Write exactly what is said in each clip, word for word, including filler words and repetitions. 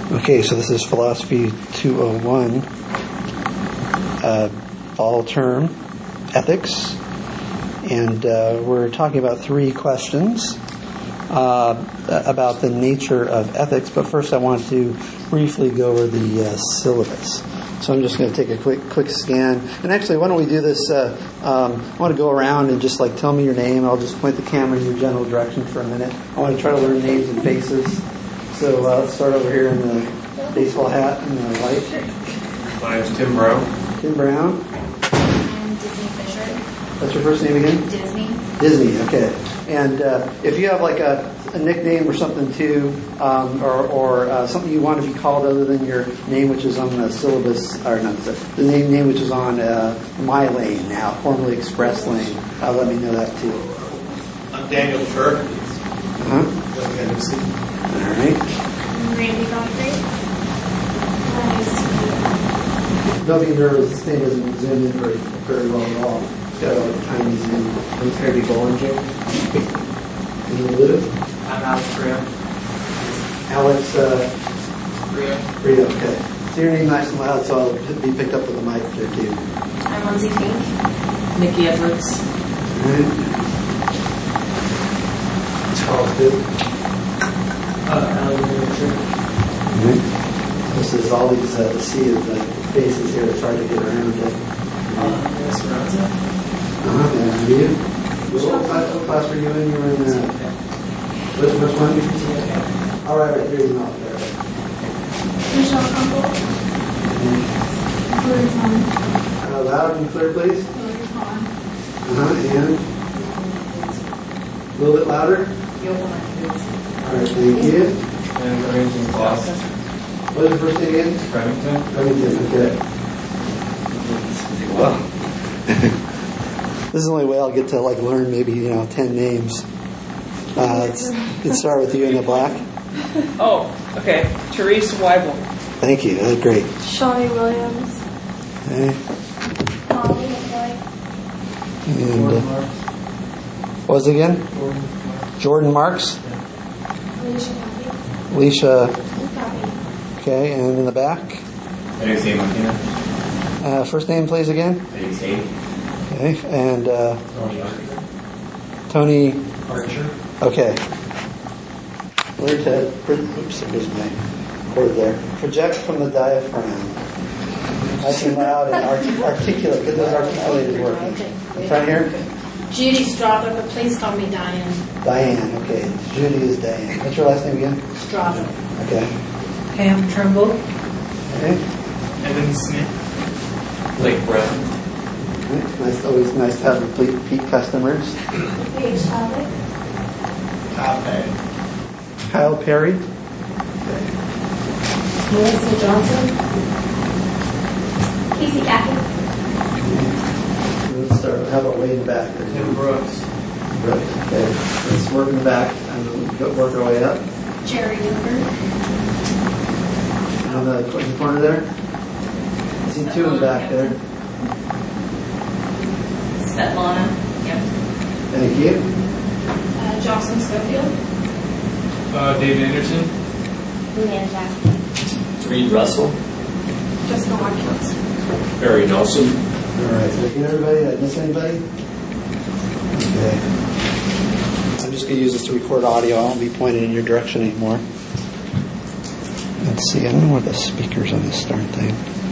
Okay, so this is Philosophy two oh one, uh, fall term, ethics, and uh, we're talking about three questions uh, about the nature of ethics, but first I want to briefly go over the uh, syllabus. So I'm just going to take a quick quick scan. And actually, why don't we do this? Uh, um, I want to go around and just like tell me your name. I'll just point the camera in your general direction for a minute. I want to try to learn names and faces. So uh, let's start over here in the baseball hat and the white. My name's Tim Brown. Tim Brown. I'm Disney Fisher. What's your first name again? Disney. Disney, okay. And uh, if you have like a, a nickname or something too, um, or, or uh, something you want to be called other than your name, which is on the syllabus, or not the, the name, name which is on uh, My Lane now, formerly Express Lane, uh, let me know that too. I'm Daniel Furr. Uh-huh. All right. I'm Randy Godfrey. Don't be nervous, this thing doesn't zoom in very, very well at all. It's got a tiny zoom. I'm Terry Bollinger. And you live? I'm Alex Bria. Alex, uh, Bria. Bria, okay. So your name nice and loud, so I'll be picked up with the mic there too. I'm Lindsay Fink. Nikki Edwards. All right. Charles Good. Uh, Alexander Church. Mm-hmm. This is all these uh, the sea of the faces here. It's hard to get around it. Uh, Esperanza. Uh-huh. And you? What class, what class were you in? You were in uh, which, which one? All right, right, there's not there. Michelle Campbell. Mm-hmm. Gloria Tom. Uh, loud and clear, please. Gloria Tom. Uh-huh. And a little bit louder. Yoga. All right, thank you. And Remington Claus. What is your first name again? Remington. Remington, okay. Well, this is the only way I'll get to like learn maybe, you know, ten names. Uh, let's, let's start with you in the black. Oh, okay. Therese Weibel. Thank you. That's great. Shawnee Williams. Okay. Molly McCoy. And uh, what was it again? Jordan Marks. Alicia Coffey. Alicia. Coffey. Okay, and in the back. My name's Dave Martina. Uh, first name, please, again. My name's Dave. Okay, and uh, Tony Archer. Tony. Archer. Okay. Where to? Oops, there's my cord there. Project from the diaphragm. Nice and loud and art- articulate. Get those articulated working. In front here. Judy Strother, but please call me Diane. Diane. Okay. Judy is Diane. What's your last name again? Strother. Okay. Pam Trimble. Okay. Evan Smith. Blake Brown. Okay. Nice. Always nice to have repeat, repeat customers. Paige Chadwick. Kyle Perry. Kyle Perry. Melissa Johnson. Casey Cackey. Let's start. How about way in the back? Tim Brooks. Brooks. Okay. Let's work in the back and go work our way up. Jerry Newberg. On the, in the corner there. I see two in the back there. Svetlana. Yep. Thank you. Uh, Jocelyn Schofield. Uh, Dave Anderson. Leanne Jackson. Reed Russell. Jessica Watkins. Barry Nelson. All right. So get everybody. Did I miss anybody? Okay. I'm just going to use this to record audio. I won't be pointing in your direction anymore. Let's see. I don't know where the speakers on this darn thing.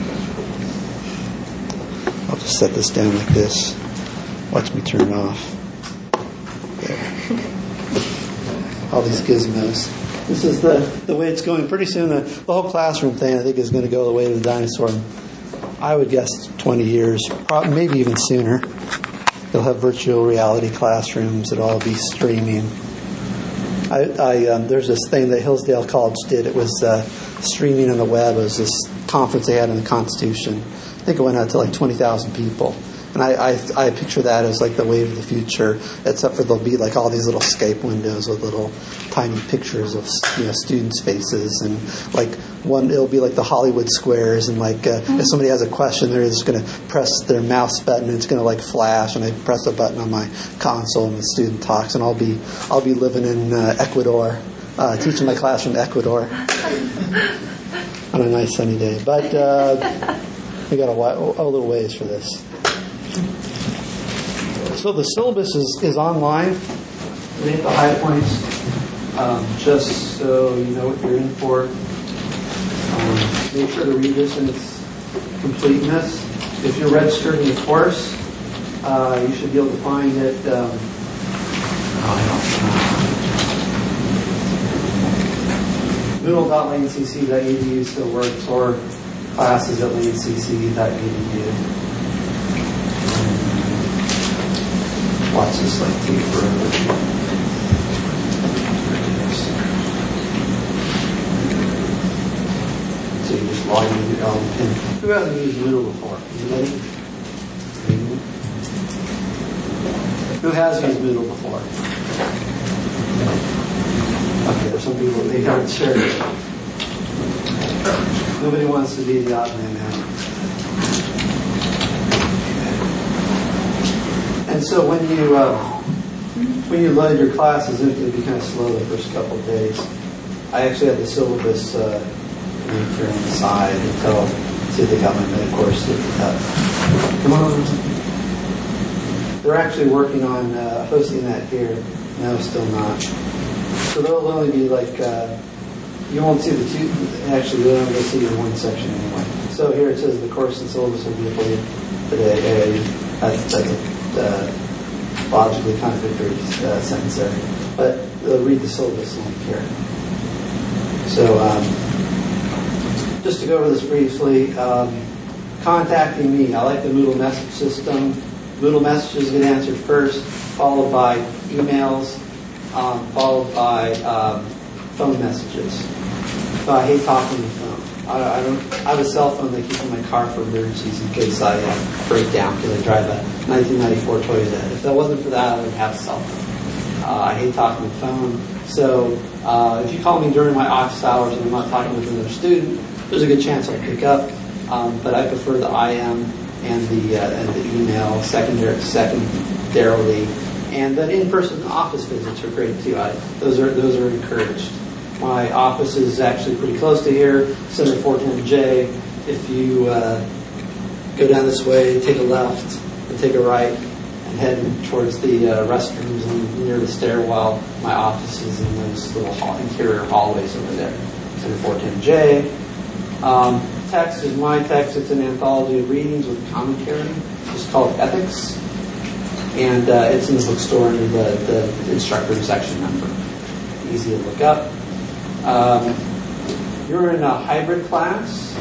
I'll just set this down like this. Watch me turn it off. There. All these gizmos. This is the, the way it's going. Pretty soon, the, the whole classroom thing, I think, is going to go the way of the dinosaur. I would guess twenty years, probably, maybe even sooner. They'll have virtual reality classrooms. It'll all be streaming. I, I um, there's this thing that Hillsdale College did. It was uh, streaming on the web. It was this conference they had in the Constitution. I think it went out to like twenty thousand people. And I, I I picture that as like the wave of the future, except for there'll be like all these little Skype windows with little tiny pictures of, you know, students' faces, and like one, it'll be like the Hollywood squares, and like uh, if somebody has a question, they're just going to press their mouse button and it's going to like flash, and I press a button on my console and the student talks, and I'll be I'll be living in uh, Ecuador, uh, teaching my class from Ecuador. on a nice sunny day. But uh, we got a, while, a little ways for this. So the syllabus is, is online. We hit the high points um, just so you know what you're in for. Um, make sure to read this in its completeness. If you're registered in the course, uh, you should be able to find it. Um, Moodle dot lane c c dot e d u still works, or classes at lane c c dot e d u. Watch this like take forever. So you just log into your own pin. Who hasn't used Moodle before? Anybody? Who has used Moodle before? Okay, there's some people they aren't sure. Nobody wants to be the odd man out. And so when you uh, when you load your classes, it can be kind of slow the first couple of days. I actually had the syllabus uh, link here on the side until see if they got my mid course looked up. Come on. They're actually working on uh, hosting that here. No, still not. So there'll only be like, uh, you won't see the two, actually you'll only see your one section anyway. So here it says the course and syllabus will be for you today. Uh, that's that's a uh, logically contradictory uh, sentence there. But they'll read the syllabus link here. So um, just to go over this briefly, um, contacting me. I like the Moodle message system. Moodle messages get answered first, followed by emails, um, followed by um, phone messages. So I hate talking on the phone. I, I don't. I have a cell phone that I keep in my car for emergencies in case I uh, break down because I drive a nineteen ninety-four Toyota. If that wasn't for that, I would have a cell phone. Uh, I hate talking on the phone. So uh, if you call me during my office hours and I'm not talking with another student, there's a good chance I'll pick up. Um, but I prefer the I M and the uh, and the email secondary, secondarily, and then in-person office visits are great too. I, those are those are encouraged. My office is actually pretty close to here, Center four ten J. If you uh, go down this way, take a left, and take a right, and head towards the uh, restrooms and near the stairwell, my office is in those little hall, interior hallways over there, Center four ten J. Um, text is my text. It's an anthology of readings with commentary. It's called Ethics. And uh, it's in the bookstore under the, the instructor section number. Easy to look up. Um, you're in a hybrid class.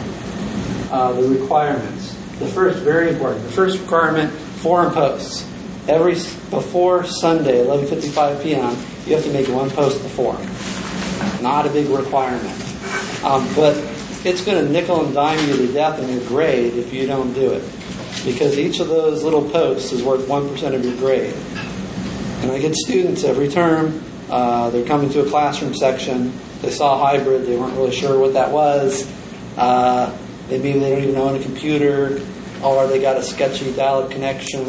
Uh, the requirements. The first, very important, the first requirement, forum posts. Every, before Sunday, eleven fifty-five p.m., you have to make one post in the forum. Not a big requirement. Um, but it's going to nickel and dime you to death in your grade if you don't do it. Because each of those little posts is worth one percent of your grade. And I get students every term, uh, they're coming to a classroom section, they saw hybrid, they weren't really sure what that was, uh, they maybe they don't even own a computer, or they got a sketchy dial-up connection,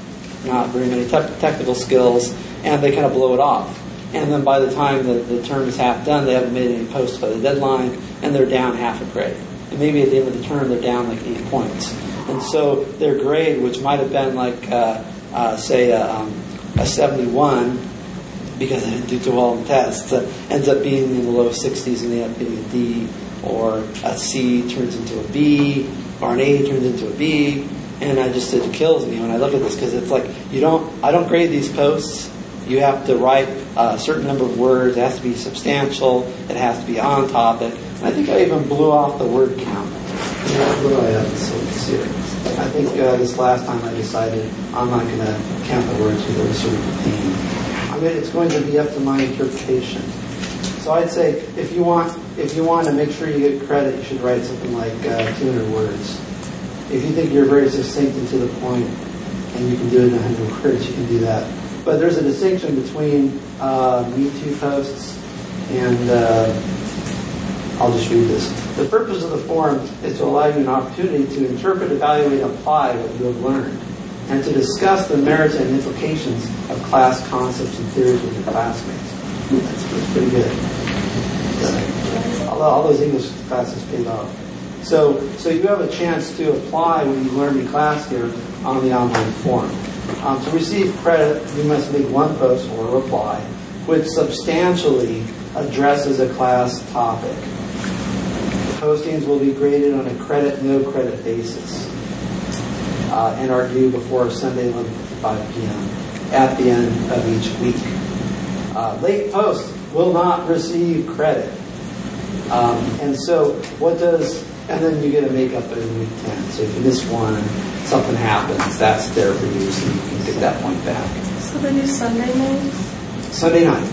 not very many te- technical skills, and they kind of blow it off. And then by the time the, the term is half done, they haven't made any posts by the deadline, and they're down half a grade. And maybe at the end of the term, they're down like eight points. And so their grade, which might have been like, uh, uh, say, a, um, a seventy-one, because they didn't do too well in tests, uh, ends up being in the low sixties, and they end up getting a D, or a C turns into a B, or an A turns into a B. And I just, it kills me when I look at this, because it's like, you don't, I don't grade these posts. You have to write a certain number of words. It has to be substantial. It has to be on topic. And I think I even blew off the word count. Yeah, what do I have? So let's see. I think uh, this last time I decided I'm not going to count the words because it was sort of a pain. I mean, it's going to be up to my interpretation. So I'd say if you want, if you want to make sure you get credit, you should write something like uh, two hundred words. If you think you're very succinct and to the point, and you can do it in one hundred words, you can do that. But there's a distinction between uh, Me Too posts and uh, I'll just read this. The purpose of the forum is to allow you an opportunity to interpret, evaluate, and apply what you have learned, and to discuss the merits and implications of class concepts and theories with your classmates. That's pretty good. Uh, all those English classes paid off. So, so you have a chance to apply when you learn in class here on the online form. Um, to receive credit, you must make one post or reply, which substantially addresses a class topic. Postings will be graded on a credit, no credit basis, uh, and are due before Sunday, eleven fifty-five p.m. at the end of each week. Uh, late posts will not receive credit. Um, and so what does, and then you get a makeup in week ten. So if you miss one, something happens, that's there for you, so you can get that point back. So they do Sunday nights? Sunday night.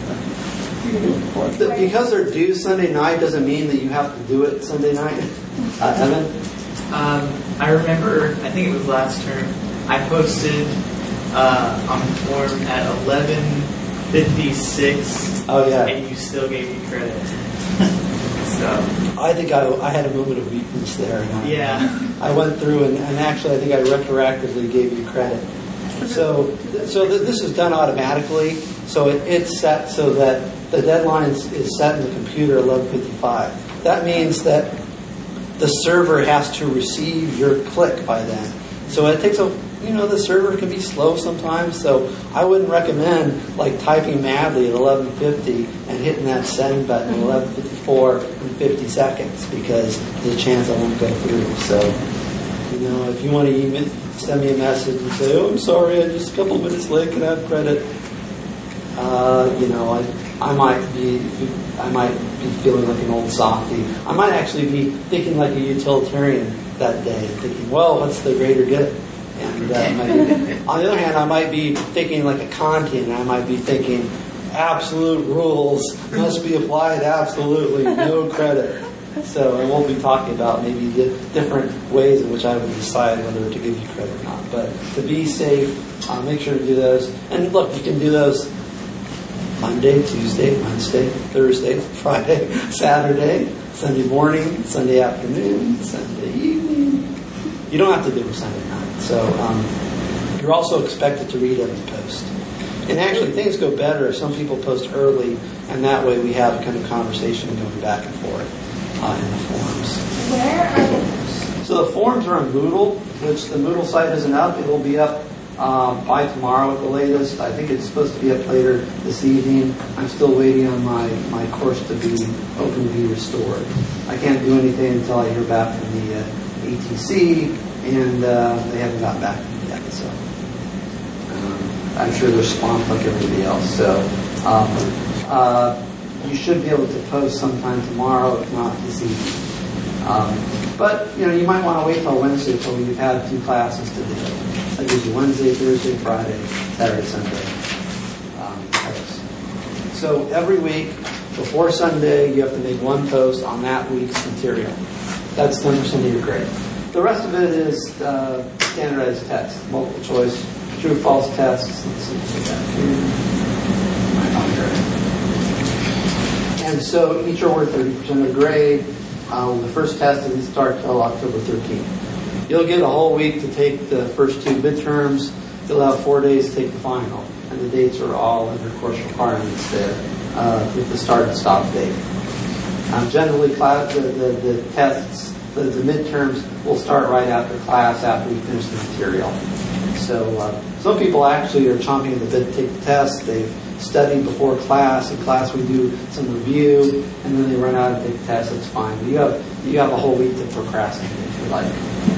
The, because they're due Sunday night doesn't mean that you have to do it Sunday night. Uh, Evan? Um, I remember, I think it was last term, I posted uh, on the form at eleven fifty-six. Oh, yeah. And you still gave me credit. So. I think I, I had a moment of weakness there. And I, Yeah. I went through and, and actually I think I retroactively gave you credit. So, so th- this is done automatically. So it, it's set so that the deadline is, is set in the computer at eleven fifty-five. That means that the server has to receive your click by then. So it takes a, you know, the server can be slow sometimes. So I wouldn't recommend like typing madly at eleven fifty and hitting that send button at eleven fifty-four in fifty seconds because there's a chance I won't go through. So, you know, if you want to email, send me a message and say, oh, I'm sorry, I'm just a couple of minutes late, can I have credit? Uh, you know, I I might be I might be feeling like an old softy. I might actually be thinking like a utilitarian that day, thinking, well, what's the greater good? And uh, might, on the other hand, I might be thinking like a Kantian. I might be thinking absolute rules must be applied absolutely, no credit. So I won't be talking about maybe the different ways in which I would decide whether to give you credit or not. But to be safe, uh, make sure to do those. And look, you can do those Monday, Tuesday, Wednesday, Thursday, Friday, Saturday, Sunday morning, Sunday afternoon, Sunday evening. You don't have to do them Sunday night. So um, you're also expected to read every post. And actually, things go better if some people post early, and that way we have a kind of conversation going back and forth uh, in the forums. Where are the posts? So the forums are on Moodle, which the Moodle site isn't up. It'll be up um, by tomorrow at the latest. I think it's supposed to be up later this evening. I'm still waiting on my, my course to be open to be restored. I can't do anything until I hear back from the uh, A T C, and uh, they haven't gotten back to me yet. So um, I'm sure they're swamped like everybody else. So um, uh, you should be able to post sometime tomorrow, if not this evening. Um, but you know, you might want to wait till Wednesday until you've had a few classes to do. That gives you Wednesday, Thursday, Friday, Saturday, Sunday. Um, so every week before Sunday, you have to make one post on that week's material. That's ten percent of your grade. The rest of it is uh, standardized tests, multiple choice, true, false tests. Let's see if we got here. And so each are worth thirty percent of the grade. Um, the first test doesn't start till October thirteenth. You'll get a whole week to take the first two midterms. You'll have four days to take the final. And the dates are all under course requirements there uh, with the start and stop date. Um, generally, class, the, the, the tests, the, the midterms will start right after class, after we finish the material. So uh, some people actually are chomping at the bit to take the test. They've studied before class. In class, we do some review, and then they run out and take the test. That's fine. But you have you have a whole week to procrastinate if you like.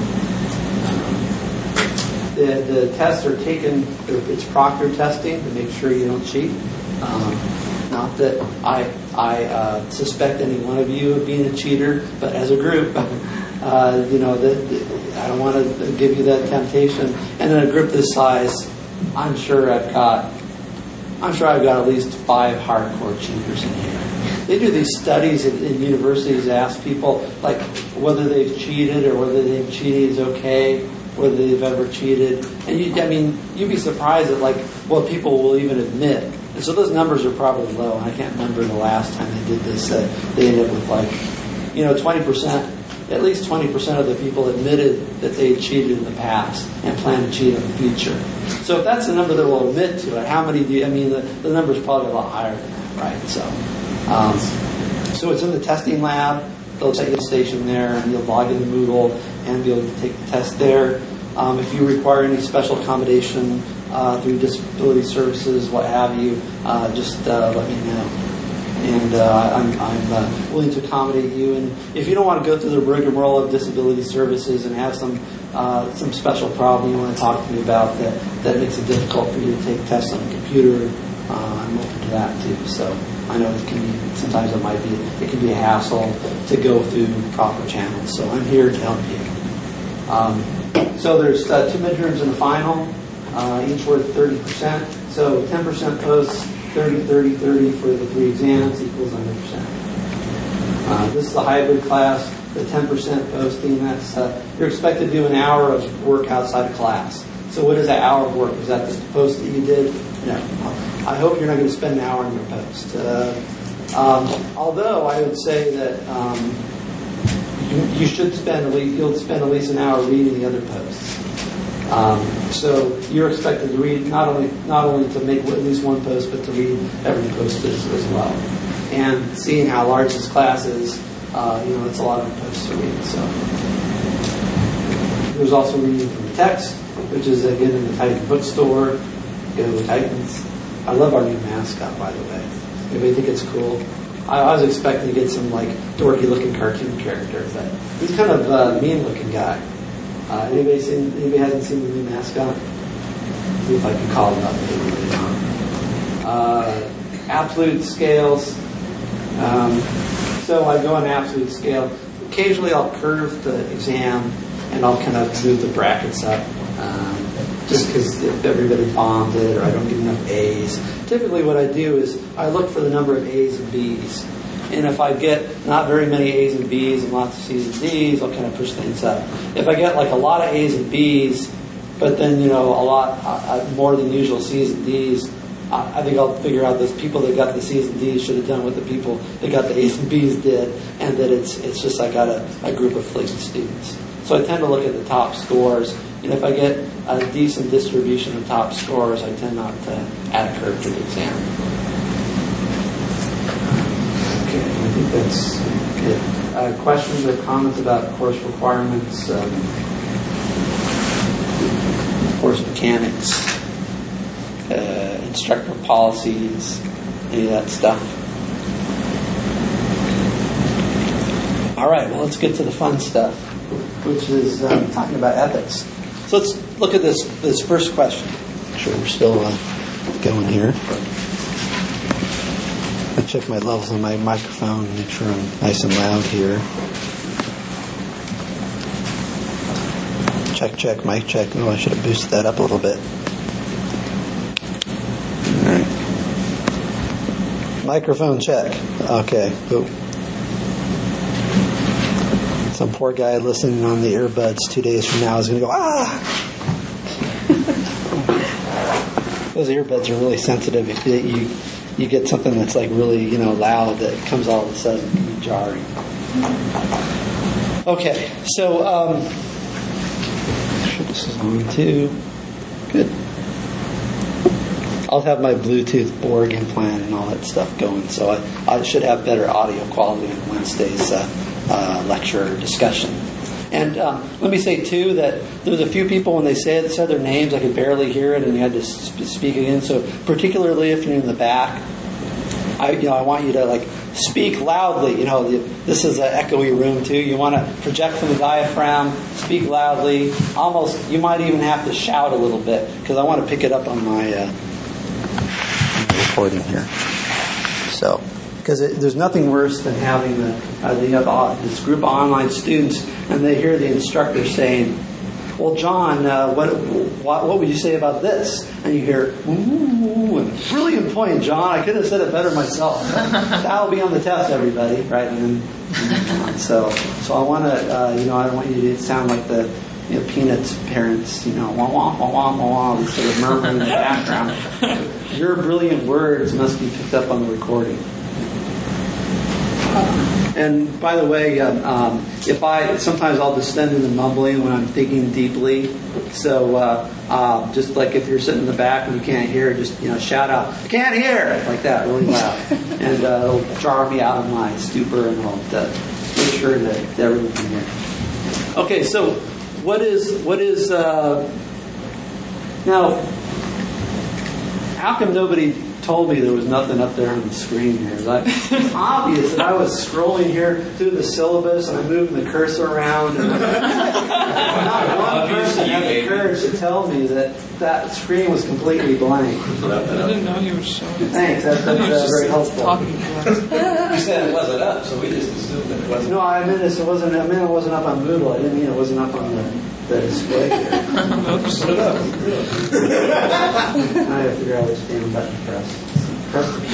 The, the tests are taken, it's proctor testing to make sure you don't cheat. Um, not that I I uh, suspect any one of you of being a cheater, but as a group, uh, you know, that, that I don't want to give you that temptation. And in a group this size, I'm sure I've got, I'm sure I've got at least five hardcore cheaters in here. They do these studies in, in universities, ask people like whether they've cheated or whether they've cheated is okay, whether they've ever cheated. And you, I mean, you'd be surprised at like what people will even admit. And so those numbers are probably low. And I can't remember the last time they did this. Uh, they ended up with like, you know, twenty percent, at least twenty percent of the people admitted that they had cheated in the past and plan to cheat in the future. So if that's the number that will admit to it, how many do you, I mean, the, the number is probably a lot higher than that, right? So, um, so it's in the testing lab. They'll take a station there, and you'll log into Moodle and be able to take the test there. Um, if you require any special accommodation uh, through disability services, what have you, uh, just uh, let me know. And uh, I'm, I'm uh, willing to accommodate you. And if you don't want to go through the rigmarole of disability services and have some uh, some special problem you want to talk to me about that, that makes it difficult for you to take tests on a computer, uh, I'm open to that too. So I know it can be, sometimes it might be, it can be a hassle to go through proper channels. So I'm here to help you. Um, so there's uh, two midterms and a final, uh, each worth thirty percent. So ten percent posts, thirty, thirty, thirty for the three exams equals one hundred percent. Uh, this is the hybrid class, the ten percent posting. That's uh, you're expected to do an hour of work outside of class. So what is that hour of work? Is that just the post that you did? No. I hope you're not going to spend an hour on your post. Uh, um, although I would say that um, you, you should spend at least, you'll spend at least an hour reading the other posts. Um, so you're expected to read not only not only to make at least one post, but to read every post as, as well. And seeing how large this class is, uh, you know, it's a lot of posts to read. So there's also reading from the text, which is again in the Titan bookstore. Go Titans. I love our new mascot, by the way. Anybody think it's cool? I, I was expecting to get some like dorky-looking cartoon character, but he's kind of a mean-looking guy. Uh, anybody seen? Anybody hasn't seen the new mascot? See if I can call it up. Uh, absolute scales. Um, so I go on absolute scale. Occasionally, I'll curve the exam and I'll kind of move the brackets up. Um, just because if everybody bombed it or I don't get enough A's. Typically what I do is I look for the number of A's and B's. And if I get not very many A's and B's and lots of C's and D's, I'll kind of push things up. If I get like a lot of A's and B's, but then, you know, a lot uh, more than usual C's and D's, I, I think I'll figure out those people that got the C's and D's should have done what the people that got the A's and B's did, and that it's it's just I got a, a group of flaky students. So I tend to look at the top scores. And if I get a decent distribution of top scores, I tend not to add a curve to the exam. Okay, I think that's it. Uh, questions or comments about course requirements, um, course mechanics, uh, instructor policies, any of that stuff? All right, well, let's get to the fun stuff, which is um, talking about ethics. So let's look at this this first question. Make sure we're still uh, going here. I check my levels on my microphone, make sure I'm nice and loud here. Check, check, mic check. Oh, I should have boosted that up a little bit. All right. Microphone check. Okay. Ooh. Some poor guy listening on the earbuds two days from now is going to go, ah! Those earbuds are really sensitive. If you, you you get something that's like really, you know, loud that comes all of a sudden, it can be jarring. Okay, so um, I'm sure this is on too. Good. I'll have my Bluetooth Borg implant and all that stuff going, so I, I should have better audio quality on Wednesday's uh, uh, lecture or discussion. And um, let me say, too, that there was a few people, when they said, said their names, I could barely hear it, and you had to sp- speak again. So particularly if you're in the back, I, you know, I want you to, like, speak loudly. You know, the, this is an echoey room, too. You want to project from the diaphragm, speak loudly. Almost, you might even have to shout a little bit, because I want to pick it up on my, uh, my recording here. So... Because there's nothing worse than having the, uh, the, you know, this group of online students, and they hear the instructor saying, "Well, John, uh, what, what what would you say about this?" And you hear, "Ooh, and brilliant point, John. I could have said it better myself." That'll be on the test, everybody, right? And then, so, so I want to, uh, you know, I don't want you to sound like the, you know, Peanuts parents, you know, wah wah wah wah wah wah, instead of murmuring in the background. Your brilliant words must be picked up on the recording. And by the way, um, um, if I sometimes I'll descend into mumbling when I'm thinking deeply. So uh, uh, just like if you're sitting in the back and you can't hear, just you know shout out, "I can't hear!" like that, really loud, and uh, it'll jar me out of my stupor, and I'll uh, make sure that everyone can hear. Okay, so what is what is uh, now? How come nobody told me there was nothing up there on the screen here? It's, like, it's obvious that I was scrolling here through the syllabus and I'm moving the cursor around, and not one person had the courage to tell me that that screen was completely blank. I didn't know he was showing it. Thanks, that's, that's uh, very helpful. Talking to us. You said it wasn't up, so we just assumed that it wasn't. No, I meant it wasn't. I meant it wasn't up on Moodle. I didn't mean it wasn't up on the, the display here. Oops. Put it up. I have to figure out which damn button to press. Press the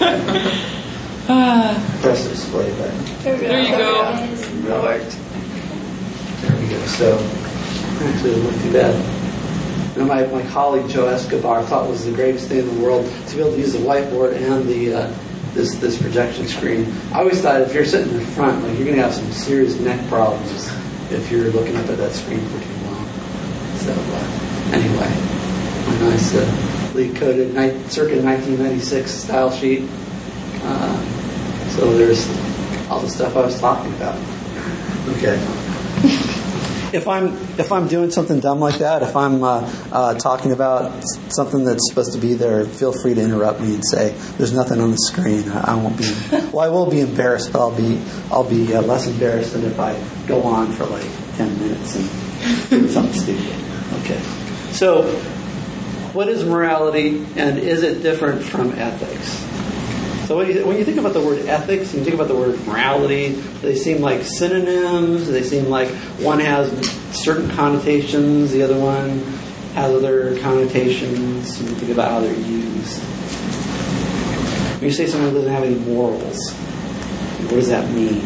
press the display button. There There you go. That worked. There we go. So actually, it wasn't too bad. You know, my, my colleague Joe Escobar thought it was the greatest thing in the world to be able to use the whiteboard and the uh, this this projection screen. I always thought if you're sitting in the front, like you're going to have some serious neck problems if you're looking up at that screen for too long. So uh, anyway, my nice uh, lead-coded ni- circa nineteen ninety-six style sheet. Uh, so there's all the stuff I was talking about. Okay. If I'm if I'm doing something dumb like that, if I'm uh, uh, talking about something that's supposed to be there, feel free to interrupt me and say there's nothing on the screen. I, I won't be. Well, I will be embarrassed, but I'll be I'll be uh, less embarrassed than if I go on for like ten minutes and do something stupid. Okay. So, what is morality, and is it different from ethics? So when you, when you think about the word ethics, and you think about the word morality, they seem like synonyms. They seem like one has certain connotations, the other one has other connotations. And you think about how they're used. When you say someone doesn't have any morals, what does that mean?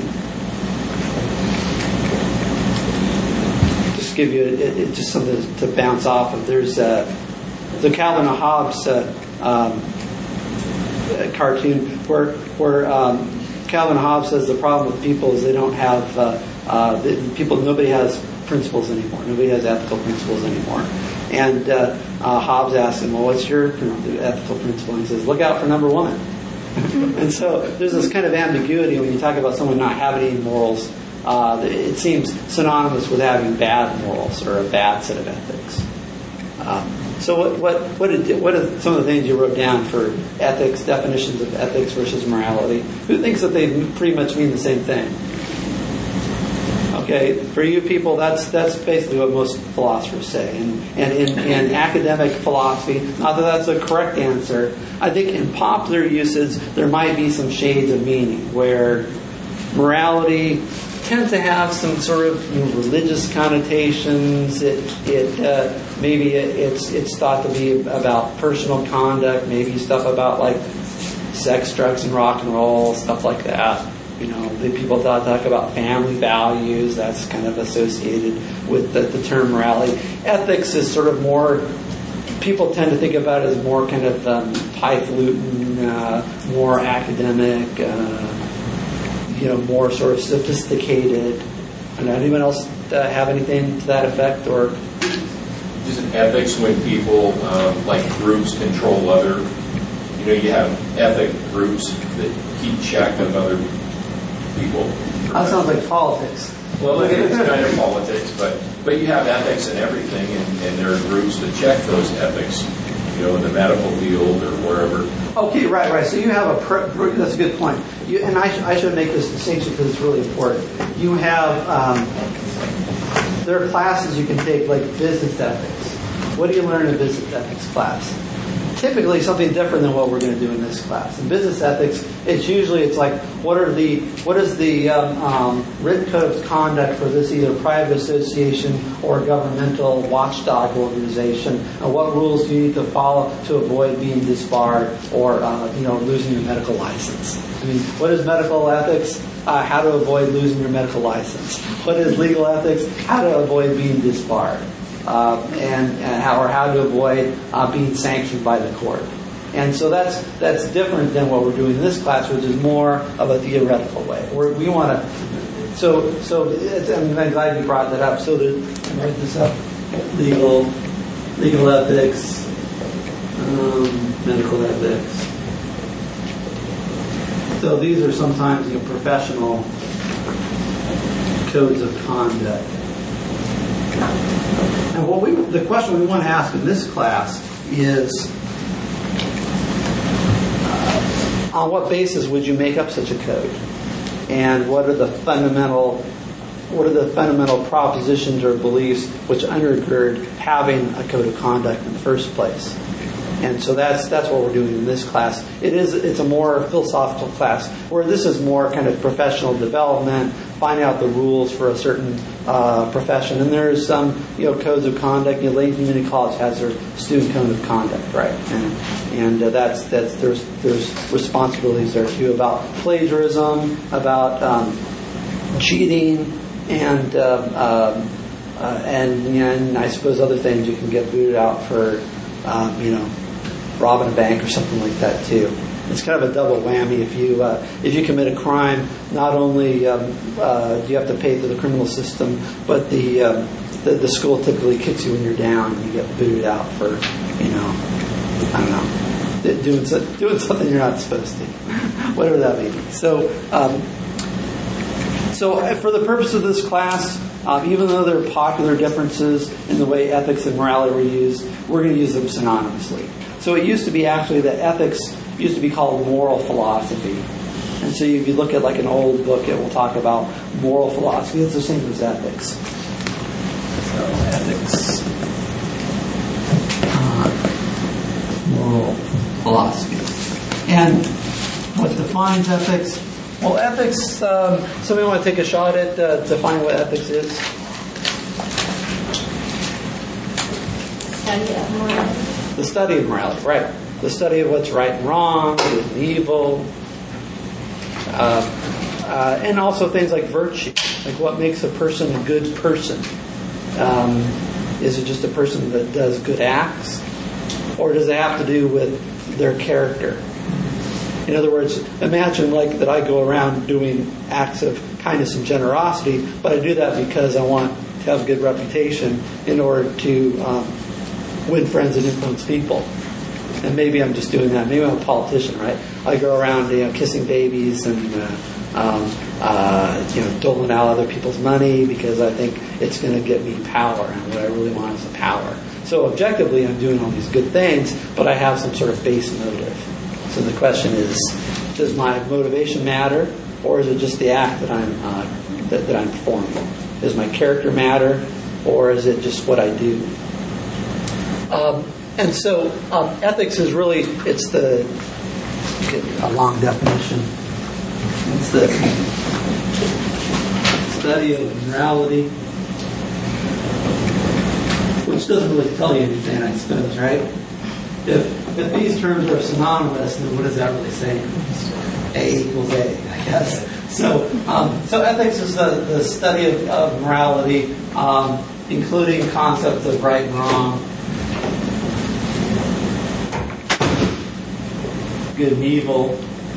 Just give you it, it, just something to bounce off of. There's uh, the Calvin and Hobbes uh, um, cartoon where where um, Calvin Hobbes says the problem with people is they don't have uh, uh, the, people. Nobody has principles anymore. Nobody has ethical principles anymore. And uh, uh, Hobbes asks him, "Well, what's your ethical principle?" And he says, "Look out for number one." And so there's this kind of ambiguity when you talk about someone not having any morals. Uh, it seems synonymous with having bad morals or a bad set of ethics. Um, So what what what, did, what are some of the things you wrote down for ethics, definitions of ethics versus morality? Who thinks that they pretty much mean the same thing? Okay, for you people, that's that's basically what most philosophers say. And, and in, in academic philosophy, not that that's a correct answer, I think in popular usage, there might be some shades of meaning where morality tends to have some sort of you know, religious connotations. It, it uh, maybe it, it's it's thought to be about personal conduct. Maybe stuff about like sex, drugs, and rock and roll, stuff like that. You know, the people talk, talk about family values. That's kind of associated with the, the term morality. Ethics is sort of more. People tend to think about it as more kind of um, highfalutin, uh, more academic. Uh, You know, more sort of sophisticated. And anyone else uh, have anything to that effect, or Isn't ethics when people, um, like groups, control other? You know, you have ethic groups that keep check of other people. that sounds like politics. Well, it is kind of politics, but but you have ethics in everything, and, and there are groups that check those ethics. You know, in the medical field or wherever. Okay, right, right. So you have a pre- that's a good point. You, and I, sh- I should make this distinction because it's really important. You have um, there are classes you can take like business ethics. What do you learn in business ethics class? Typically, something different than what we're going to do in this class. In business ethics, it's usually it's like what are the what is the um, um, written code of conduct for this either private association or governmental watchdog organization, and what rules do you need to follow to avoid being disbarred or uh, you know losing your medical license. I mean, what is medical ethics? Uh, how to avoid losing your medical license. What is legal ethics? How to avoid being disbarred. Uh, and, and how or how to avoid uh, being sanctioned by the court. And so that's that's different than what we're doing in this class, which is more of a theoretical way. Where we want to, so so it's, I'm glad you brought that up. So to write this up, legal, legal ethics, um, medical ethics. So these are sometimes, you know, professional codes of conduct. And what we, the question we want to ask in this class is, uh, on what basis would you make up such a code? And what are the fundamental, what are the fundamental propositions or beliefs which undergird having a code of conduct in the first place? And so that's that's what we're doing in this class. It is it's a more philosophical class, where this is more kind of professional development, finding out the rules for a certain uh, profession. And there's some you know codes of conduct. You know, Lane Community College has their student code of conduct, right? And and uh, that's that's there's there's responsibilities there too about plagiarism, about um, cheating, and uh, um, uh, and and I suppose other things you can get booted out for, um, you know. robbing a bank or something like that too. It's kind of a double whammy. If you uh, if you commit a crime, not only um, uh, do you have to pay for the criminal system, but the, um, the the school typically kicks you when you're down and you get booted out for, you know, I don't know, doing doing something you're not supposed to, whatever that may be. So um, so for the purpose of this class, um, even though there are popular differences in the way ethics and morality were used, we're going to use them synonymously. So it used to be actually that ethics used to be called moral philosophy. And so if you look at like an old book, it will talk about moral philosophy. It's the same as ethics. So ethics, uh, moral philosophy. And what defines ethics? Well, ethics, um, somebody want to take a shot at uh, define what ethics is? Study of morality. The study of morality, right. The study of what's right and wrong, good and evil, uh, uh, and also things like virtue, like what makes a person a good person. Um, is it just a person that does good acts? Or does it have to do with their character? In other words, imagine like that I go around doing acts of kindness and generosity, but I do that because I want to have a good reputation in order to um, win friends and influence people. And maybe I'm just doing that. Maybe I'm a politician, right? I go around, you know, kissing babies and uh, um, uh, you know, doling out other people's money because I think it's going to get me power, and what I really want is the power. So objectively, I'm doing all these good things, but I have some sort of base motive. So the question is, does my motivation matter, or is it just the act that I'm uh, that, that I'm performing? Does my character matter, or is it just what I do? Um, and so um, ethics is really, it's the, a long definition, it's the study of morality, which doesn't really tell you anything, I suppose, right? If, if these terms are synonymous, then what does that really say? A equals A, I guess. So, um, so ethics is the, the study of, of morality, um, including concepts of right and wrong, good and evil,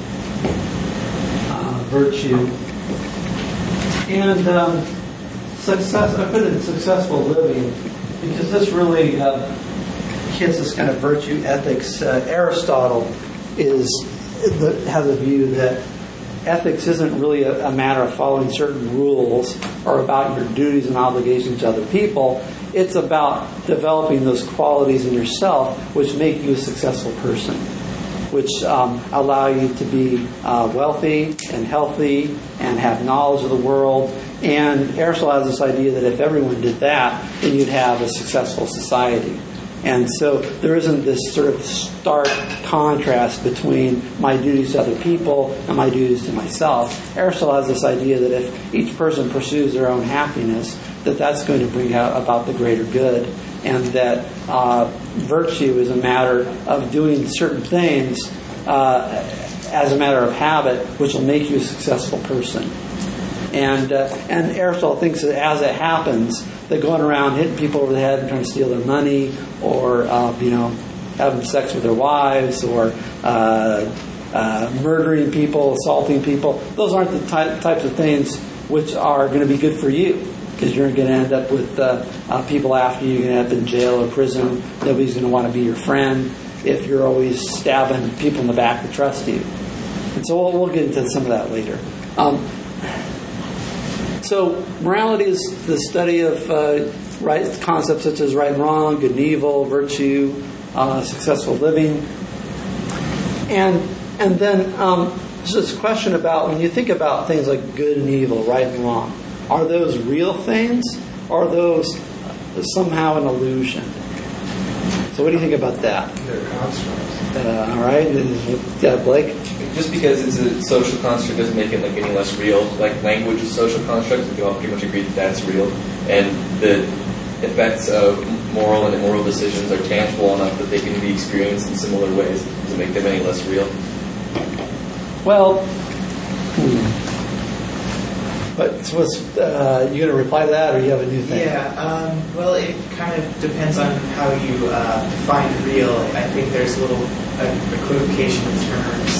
uh, virtue, and um, success. I put it in successful living because this really uh, hits this kind of virtue ethics. Uh, Aristotle is the, has a view that ethics isn't really a, a matter of following certain rules or about your duties and obligations to other people. It's about developing those qualities in yourself which make you a successful person, which um, allow you to be uh, wealthy and healthy and have knowledge of the world. And Aristotle has this idea that if everyone did that, then you'd have a successful society. And so there isn't this sort of stark contrast between my duties to other people and my duties to myself. Aristotle has this idea that if each person pursues their own happiness, that that's going to bring out about the greater good, and that uh, virtue is a matter of doing certain things uh, as a matter of habit, which will make you a successful person. And uh, and Aristotle thinks that as it happens, that going around hitting people over the head and trying to steal their money, or uh, you know, having sex with their wives or uh, uh, murdering people, assaulting people. Those aren't the ty- types of things which are going to be good for you, because you're going to end up with uh, uh, people after you. You're going to end up in jail or prison. Nobody's going to want to be your friend if you're always stabbing people in the back that trust you. And so we'll, we'll get into some of that later. Um, so morality is the study of uh, right concepts such as right and wrong, good and evil, virtue, uh, successful living. And and then um, there's this question about when you think about things like good and evil, right and wrong, are those real things or are those somehow an illusion? So what do you think about that? They're constructs. Uh, all right. Yeah, Blake? Just because it's a social construct doesn't make it like any less real. Like language is a social construct, we all pretty much agree that that's real. And the effects of moral and immoral decisions are tangible enough that they can be experienced in similar ways to make them any less real. Well, hmm. But so what's, uh, you going to reply to that, or you have a new thing? Yeah, um, well, it kind of depends on how you uh, define real. I think there's a little uh, equivocation of terms.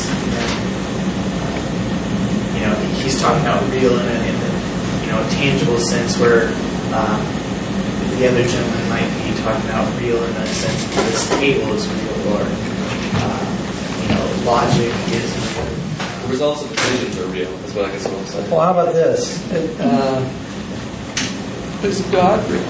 You know, he's talking about real in a, in a you know, tangible sense, where um, the other gentleman might be talking about real in a sense that this table is real, or uh, you know, logic is real. The results of decisions are real, is what I guess what I'm saying. Well, how about this? It, uh, Is God real?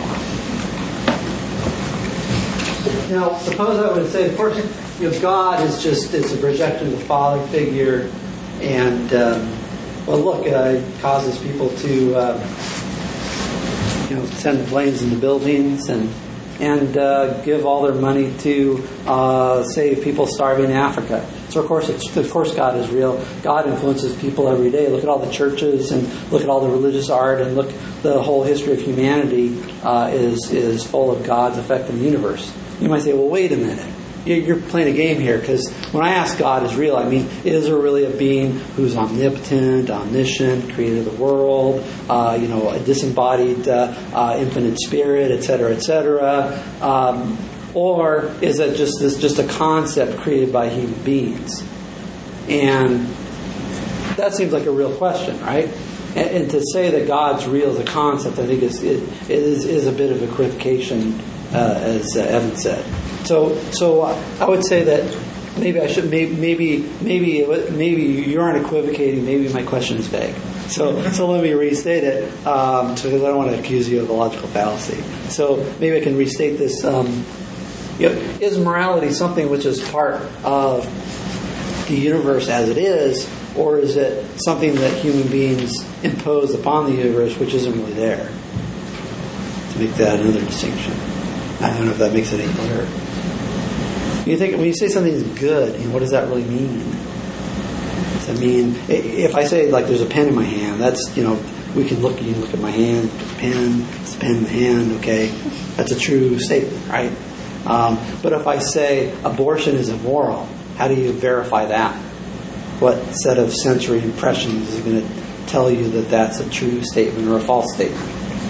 now, suppose I would say, of course, you know, God is just, it's a projection of the Father figure, and, um, well, look, uh, it causes people to, uh, you know, send planes into buildings and and uh, give all their money to uh, save people starving in Africa. So of course, it's, of course, God is real. God influences people every day. Look at all the churches and look at all the religious art, and look, the whole history of humanity uh, is is full of God's effect in the universe. You might say, well, wait a minute. You're playing a game here, because when I ask God is real, I mean, is there really a being who's omnipotent, omniscient, creator of the world, uh, you know, a disembodied uh, uh, infinite spirit, et cetera, et cetera? Um, or is it just this just a concept created by human beings? And that seems like a real question, right? And, and to say that God's real as a concept, I think is it, it is, is a bit of equivocation, uh, as uh, Evan said. So, so uh, I would say that maybe I should maybe maybe maybe maybe you aren't equivocating. Maybe my question is vague. So, so let me restate it um, because I don't want to accuse you of a logical fallacy. So maybe I can restate this. Um, you know, is morality something which is part of the universe as it is, or is it something that human beings impose upon the universe which isn't really there? To make that another distinction. I don't know if that makes it any clearer. You think when you say something's good, you know, what does that really mean? Does that mean if I say like there's a pen in my hand, that's, you know, we can look you look at my hand, look at the pen, it's a pen in the hand, okay, that's a true statement, right? Um, but if I say abortion is immoral, how do you verify that? What set of sensory impressions is going to tell you that that's a true statement or a false statement?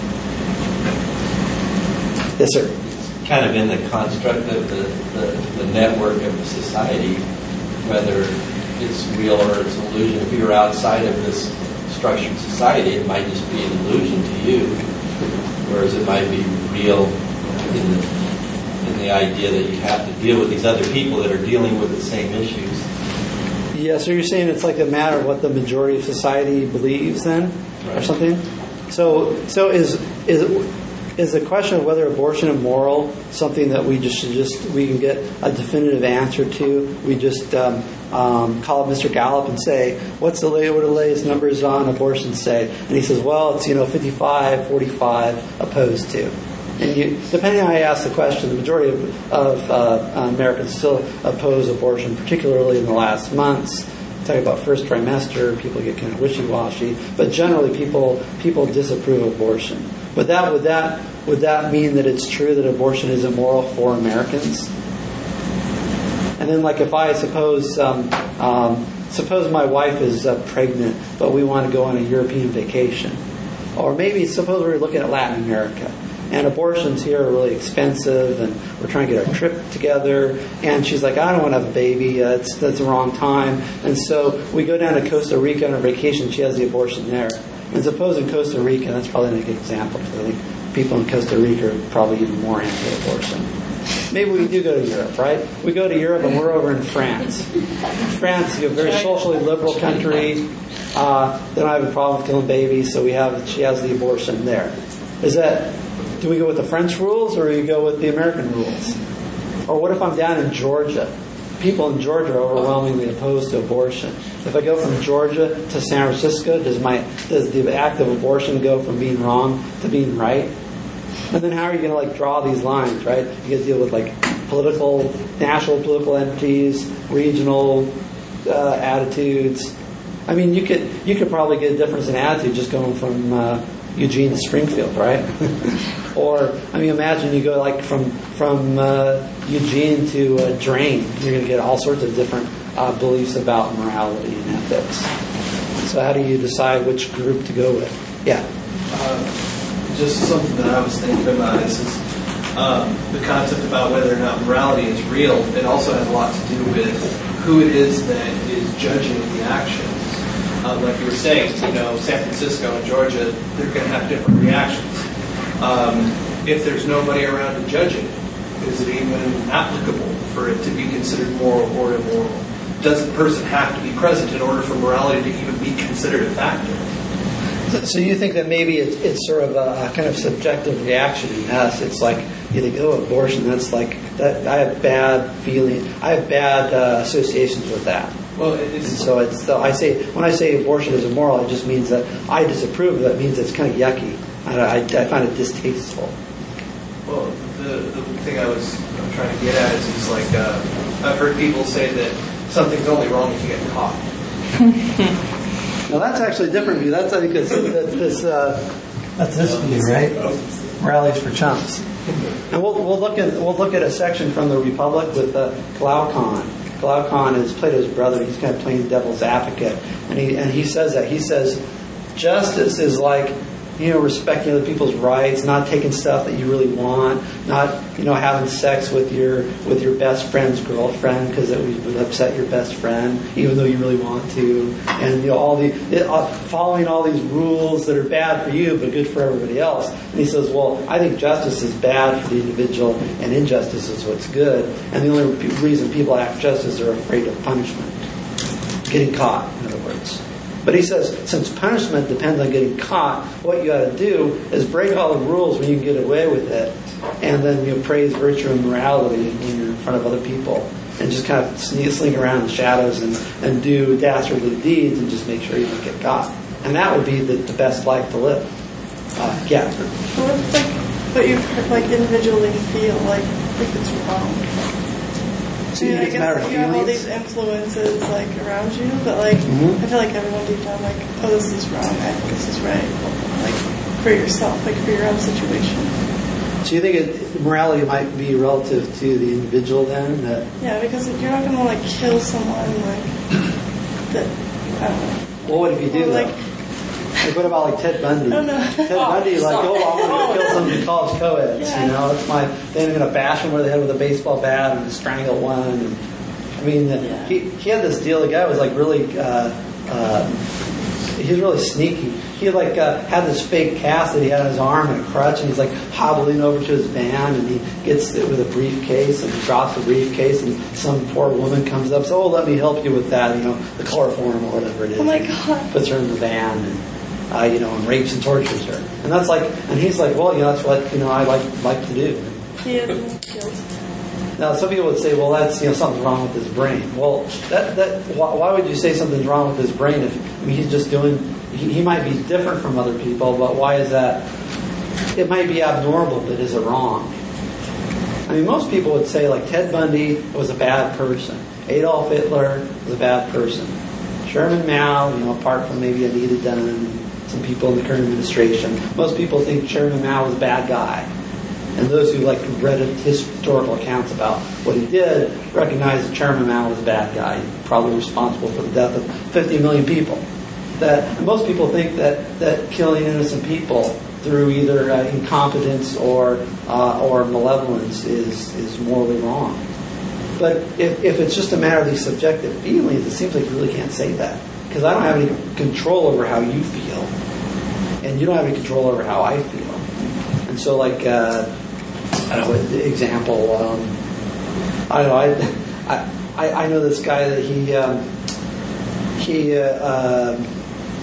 Yes, sir. Kind of in the construct of the, the, the network of the society, whether it's real or it's an illusion. If you're outside of this structured society, it might just be an illusion to you, whereas it might be real in the, in the idea that you have to deal with these other people that are dealing with the same issues. Yeah, so you're saying it's like a matter of what the majority of society believes then, right, or something? So, so is is is the question of whether abortion is moral something that we just should just we can get a definitive answer to? We just um, um, call Mister Gallup and say, "What's the lay, what do the latest numbers on abortion say?" And he says, "Well, it's you know fifty-five, forty-five opposed to." And you, depending on how you ask the question, the majority of, of uh, Americans still oppose abortion, particularly in the last months. Talk about first trimester, people get kind of wishy-washy, but generally people people disapprove of abortion. Would that would that would that mean that it's true that abortion is immoral for Americans? And then, like, if I suppose um, um, suppose my wife is uh, pregnant, but we want to go on a European vacation, or maybe suppose we're looking at Latin America. and abortions here are really expensive, and we're trying to get our trip together. And she's like, I don't want to have a baby. Uh, it's, that's the wrong time. And so we go down to Costa Rica on a vacation. She has the abortion there. And suppose in Costa Rica, that's probably not a good example, because I think people in Costa Rica are probably even more anti-abortion. Maybe we do go to Europe, right? We go to Europe and we're over in France. France is a very socially liberal country. Uh, they don't have a problem with killing babies, so we have she has the abortion there. Is that, do we go with the French rules or do we go with the American rules? Or what if I'm down in Georgia? People in Georgia are overwhelmingly opposed to abortion. If I go from Georgia to San Francisco, does my does the act of abortion go from being wrong to being right? And then how are you going to like draw these lines, right? You got to deal with like political, national political entities, regional uh, attitudes. I mean, you could you could probably get a difference in attitude just going from uh, Eugene to Springfield, right? Or I mean, imagine you go like from from uh, Eugene to uh, Drain. You're going to get all sorts of different uh, beliefs about morality and ethics. So how do you decide which group to go with? Yeah. Uh, Just something that I was thinking about is, is um, the concept about whether or not morality is real. It also has a lot to do with who it is that is judging the actions. Um, like you were saying, you know, San Francisco and Georgia, they're going to have different reactions. Um, if there's nobody around to judge it, is it even applicable for it to be considered moral or immoral? Does the person have to be present in order for morality to even be considered a factor? So you think that maybe it's, it's sort of a, a kind of subjective reaction in us. It's like you think, oh, abortion. That's like that. I have bad feeling. I have bad uh, associations with that. Well, it's, and so it's. So I say when I say abortion is immoral, it just means that I disapprove of it. It means it's kind of yucky. I, I, I find it distasteful. Well, the the thing I was I'm trying to get at is, is like uh, I've heard people say that something's only wrong if you get caught. Now that's actually a different view. That's I think that's, that's this uh, that's this view, right? Rallies for chumps. And we'll we'll look at we'll look at a section from the Republic with uh, Glaucon. Glaucon is Plato's brother. He's kind of playing devil's advocate, and he and he says that he says justice is like, you know, respecting other people's rights, not taking stuff that you really want, not, you know, having sex with your with your best friend's girlfriend because it would upset your best friend, even though you really want to, and you know all the it, uh, following all these rules that are bad for you but good for everybody else. And he says, well, I think justice is bad for the individual, and injustice is what's good. And the only reason people act justice are afraid of punishment, getting caught, in other words. But he says, since punishment depends on getting caught, what you ought to do is break all the rules when you can get away with it, and then you know, praise virtue and morality when you're in front of other people, and just kind of sneak, slink around in the shadows and, and do dastardly deeds and just make sure you don't get caught. And that would be the, the best life to live. Uh, yeah. What if, like, what you like individually feel like if it's wrong? So you I mean, think it's a matter guess of you have all feelings? these influences like around you, but like Mm-hmm. I feel like everyone deep down like, oh, this is wrong. I think this is right. Like for yourself, like for your own situation. So you think it, morality might be relative to the individual then? That, Yeah, because you're not gonna like kill someone like that. I don't know. well, what if you do Or, though? like, Like, what about like Ted Bundy? I don't know. Ted Bundy, like, oh, I'm going to kill some of the college co-eds, Yeah. you know? It's my, then I'm going to bash him where they head with a baseball bat and strangle one. And, I mean, Yeah. he he had this deal. The guy was like really, uh, uh, he was really sneaky. He like uh, had this fake cast that he had on his arm and a crutch, and he's like hobbling over to his van, and he gets it with a briefcase, and he drops the briefcase, and some poor woman comes up, says, "Oh, let me help you with that," you know, the chloroform or whatever it is. Oh my God. Puts her in the van, and uh, you know, and rapes and tortures her. And that's like, and he's like, well, you know, that's what you know I like like to do. He had been killed. Now, some people would say, well, that's, you know, something's wrong with his brain. Well, that that why, why would you say something's wrong with his brain if I mean, he's just doing, he, he might be different from other people, but why is that? It might be abnormal, but is it wrong? I mean, most people would say, like, Ted Bundy was a bad person. Adolf Hitler was a bad person. Sherman Mao, you know, apart from maybe Anita Dunn and some people in the current administration, most people think Sherman Mao was a bad guy. And those who like read historical accounts about what he did recognize that Chairman Mao was a bad guy, probably responsible for the death of fifty million people. That and most people think that, that killing innocent people through either uh, incompetence or uh, or malevolence is is morally wrong. But if, if it's just a matter of these subjective feelings, it seems like you really can't say that. Because I don't have any control over how you feel. And you don't have any control over how I feel. And so, like, uh, I don't know, example, um, I don't know, I, I, I know this guy that he, um, he uh, um,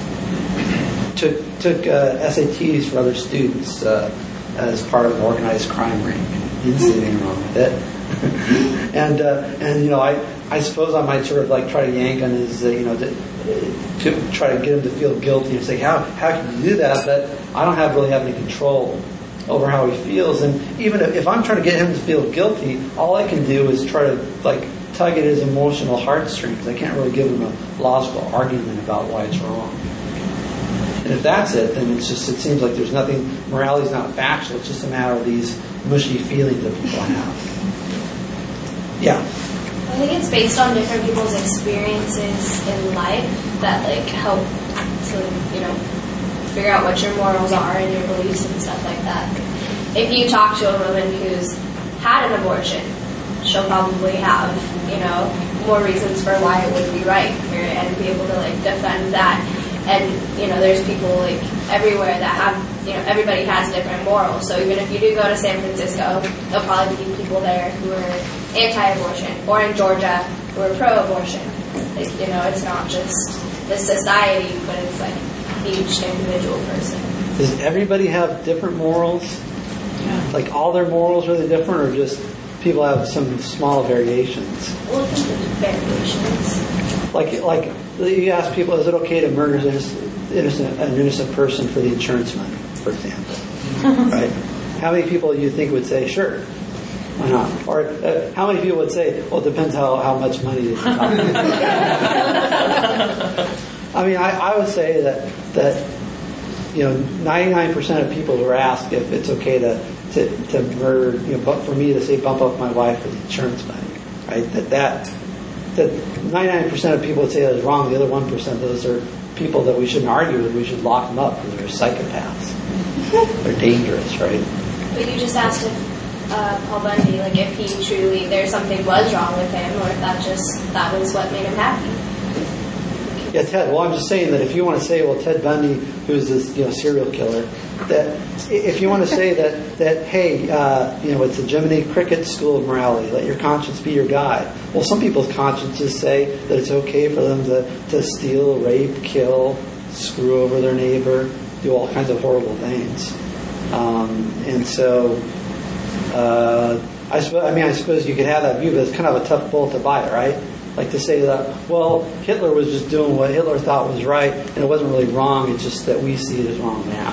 took, took uh, S A Ts for other students uh, as part of an organized crime ring. He didn't see anything wrong with it. and uh, and you know I, I suppose I might sort of like try to yank on his uh, you know to, to try to get him to feel guilty and say how how can you do that, but I don't have really have any control over how he feels. And even if, if I'm trying to get him to feel guilty, all I can do is try to like tug at his emotional heartstrings. I can't really give him a logical argument about why it's wrong. And if that's it, then it's just it seems like there's nothing. Morality is not factual. It's just a matter of these mushy feelings that people have. Yeah. I think it's based on different people's experiences in life that like help to, you know, figure out what your morals are and your beliefs and stuff like that. If you talk to a woman who's had an abortion, she'll probably have, you know, more reasons for why it would be right for her and be able to like defend that. And, you know, there's people like everywhere that have, you know, everybody has different morals. So even if you do go to San Francisco, there'll probably be people there who are anti-abortion, or in Georgia who are pro-abortion. Like, you know, it's not just the society, but it's like each individual person. Does everybody have different morals? Yeah. Like all their morals are they different, or just people have some small variations? Well, I think there's variations. Like, like you ask people, is it okay to murder an innocent, an innocent person for the insurance money, for example? Right? How many people do you think would say, sure, why not? Or uh, how many people would say, well, it depends how, how much money they have. I mean, I, I would say that, that you know, ninety-nine percent of people who are asked if it's okay to, to, to murder, you know, but for me to say bump up my wife for the insurance money, right? That that that ninety-nine percent of people would say that is wrong. The other one percent, those are people that we shouldn't argue with. We should lock them up because they're psychopaths. They're dangerous, right? But you just asked if uh, Paul Bundy, like if he truly, there's something was wrong with him, or if that just, that was what made him happy. Yeah, Ted. Well, I'm just saying that if you want to say, well, Ted Bundy, who's this, you know, serial killer, that if you want to say that, that hey, uh, you know, it's a Jiminy Cricket school of morality, let your conscience be your guide. Well, some people's consciences say that it's okay for them to, to steal, rape, kill, screw over their neighbor, do all kinds of horrible things. Um, and so, uh, I, suppose, I mean, I suppose you could have that view, but it's kind of a tough bullet to bite, right? Like to say that, well, Hitler was just doing what Hitler thought was right, and it wasn't really wrong. It's just that we see it as wrong now.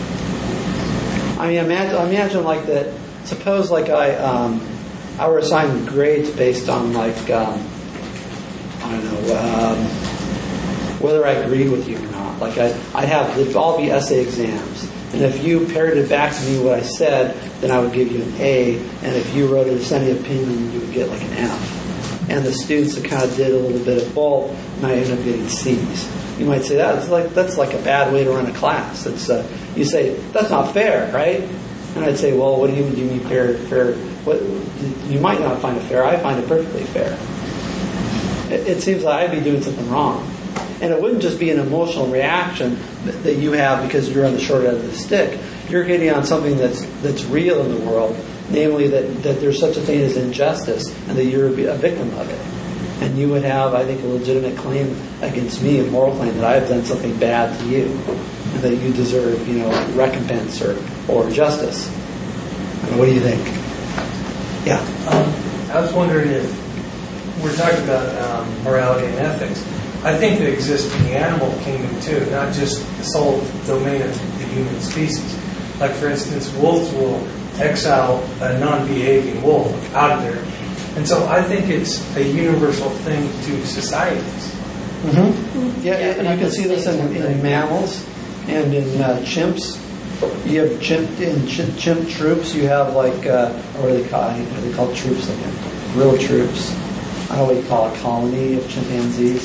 I mean, imagine, imagine like that. Suppose like I, um, I were assigned grades based on like, um, I don't know, um, whether I agreed with you or not. Like I, I'd have they'd all be essay exams, and if you parroted back to me what I said, then I would give you an A, and if you wrote a dissenting opinion, you would get like an F. And the students that kind of did a little bit of both might end up getting C's. You might say that's like that's like a bad way to run a class. It's uh, you say that's not fair, right? And I'd say, well, what do you do? You mean fair? Fair? What you might not find it fair. I find it perfectly fair. It, it seems like I'd be doing something wrong, and it wouldn't just be an emotional reaction that, that you have because you're on the short end of the stick. You're getting on something that's that's real in the world. Namely, that, that there's such a thing as injustice and that you're a victim of it. And you would have, I think, a legitimate claim against me, a moral claim, that I have done something bad to you and that you deserve, you know, recompense or, or justice. I mean, what do you think? Yeah. Um, I was wondering if we're talking about um, morality and ethics. I think they exist in the animal kingdom, too, not just the sole domain of the human species. Like, for instance, wolves will exile a non-behaving wolf out of there. And so I think it's a universal thing to societies. Mm-hmm. Yeah, yeah, you can see this in, in mammals and in uh, chimps. You have chimp, in chimp, chimp troops, you have like, uh, what do they call it? What do they call troops again? Real troops. I don't know what you call a colony of chimpanzees.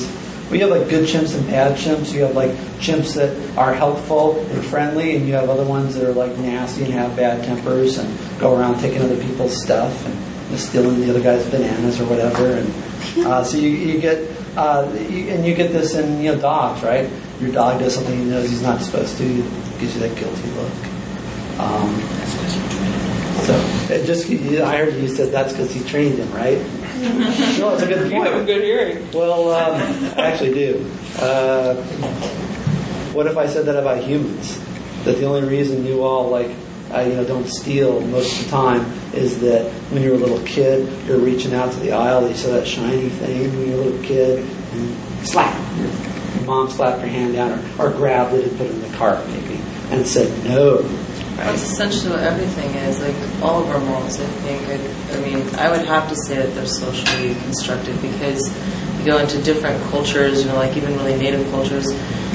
We have like good chimps and bad chimps. You have like chimps that are helpful and friendly, and you have other ones that are like nasty and have bad tempers and go around taking other people's stuff and stealing the other guy's bananas or whatever. And uh, so you, you get uh, you, and you get this in you know dogs, right? Your dog does something he knows he's not supposed to, it gives you that guilty look. Um, so it just I heard you said that's because he trained him, right? No, it's a good point. You have a good hearing. Well, um, I actually do. Uh, what if I said that about humans? That the only reason you all like, uh, you know, don't steal most of the time is that when you're a little kid, you're reaching out to the aisle, you saw that shiny thing when you're a little kid, and slap. Your mom slapped your hand down, or, or grabbed it and put it in the cart, maybe, and said no. Right. That's essentially what everything is, like all of our morals, I think. I, I mean, I would have to say that they're socially constructed because you go into different cultures, you know, like even really native cultures,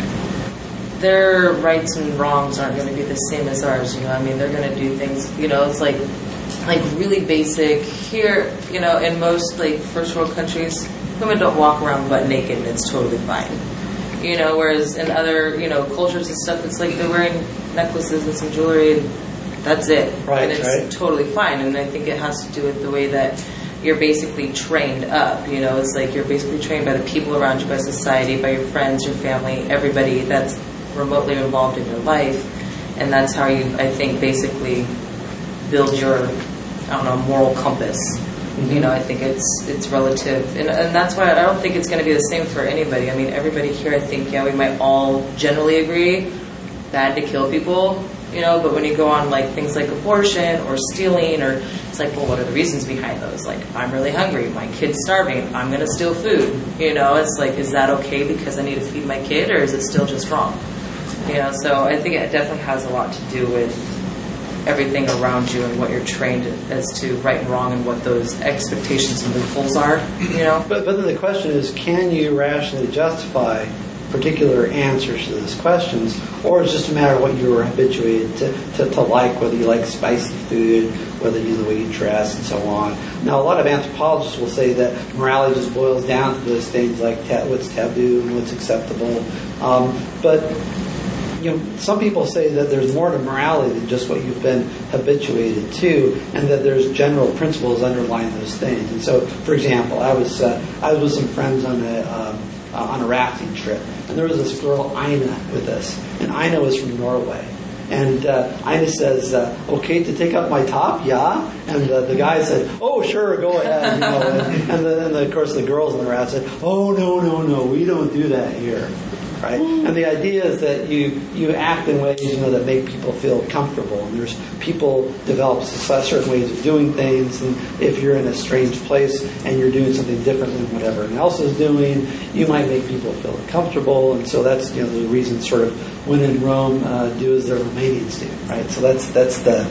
their rights and wrongs aren't going to be the same as ours, you know. I mean, they're going to do things, you know, it's like like really basic. Here, you know, in most like first world countries, women don't walk around butt naked and it's totally fine. You know, whereas in other, you know, cultures and stuff, it's like they're wearing necklaces and some jewelry and that's it. Right, and it's right. totally fine. And I think it has to do with the way that you're basically trained up. You know, it's like you're basically trained by the people around you, by society, by your friends, your family, everybody that's remotely involved in your life. And that's how you, I think, basically build your, I don't know, moral compass. Mm-hmm. You know, I think it's it's relative. And, and that's why I don't think it's going to be the same for anybody. I mean, everybody here, I think, yeah, we might all generally agree, bad to kill people, you know, but when you go on, like, things like abortion or stealing, or it's like, well, what are the reasons behind those? Like, I'm really hungry, my kid's starving, I'm going to steal food. You know, it's like, is that okay because I need to feed my kid, or is it still just wrong? You know, so I think it definitely has a lot to do with everything around you and what you're trained as to right and wrong and what those expectations and loopholes are, you know? But, but then the question is, can you rationally justify particular answers to those questions, or is it just a matter of what you were habituated to, to, to like, whether you like spicy food, whether you the way you dress, and so on. Now, a lot of anthropologists will say that morality just boils down to those things like ta- what's taboo and what's acceptable. Um, but you know, some people say that there's more to morality than just what you've been habituated to, and that there's general principles underlying those things. And so, for example, I was uh, I was with some friends on a um, uh, on a rafting trip, and there was this girl Ina with us, and Ina was from Norway. And uh, Ina says, uh, "Okay, to take off my top, yeah." And uh, the guy said, "Oh, sure, go ahead." You know, and, and, the, and the, of course, the girls on the raft said, "Oh, no, no, no, we don't do that here." Right? And the idea is that you, you act in ways, you know, that make people feel comfortable. And there's people develop certain ways of doing things. And if you're in a strange place and you're doing something different than what everyone else is doing, you might make people feel uncomfortable. And so that's, you know, the reason sort of when in Rome, uh, do as the Romanians do. Right? So that's that's the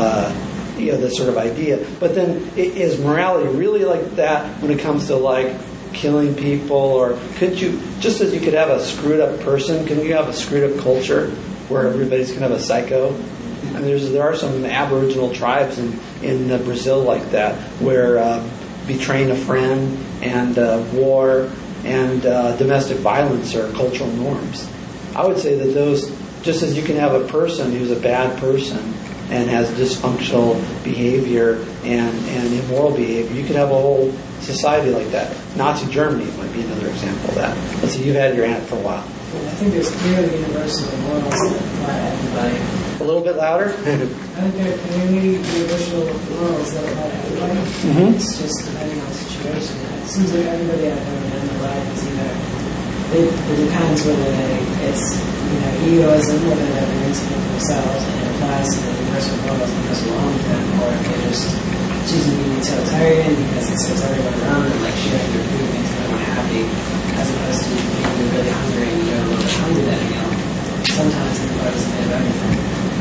uh, you know the sort of idea. But then is morality really like that when it comes to like killing people, or could you, just as you could have a screwed up person, can you have a screwed up culture where everybody's kind of a psycho? And there's there are some Aboriginal tribes in in uh, Brazil like that, where uh, betraying a friend and uh, war and uh, domestic violence are cultural norms. I would say that those, just as you can have a person who's a bad person and has dysfunctional behavior and, and immoral behavior, you could have a whole society like that. Nazi Germany might be another example of that. Let's see, you've had your aunt for a while. I think there's clearly universal morals that apply to everybody. A little bit louder? I think there are clearly universal morals that apply to everybody. Mm-hmm. It's just depending on the situation. It seems like everybody I've ever met in their life is either, it, it depends whether they, it's, you know, egoism, whether they're convincing of themselves and it applies to the universal morals because we're wrong with them, or if they're just choosing to be utilitarian because it serves everyone around them, like sharing your food makes everyone happy, as opposed to if you're really hungry and you're a little bit hungry that meal. Sometimes the part is a bit of everything.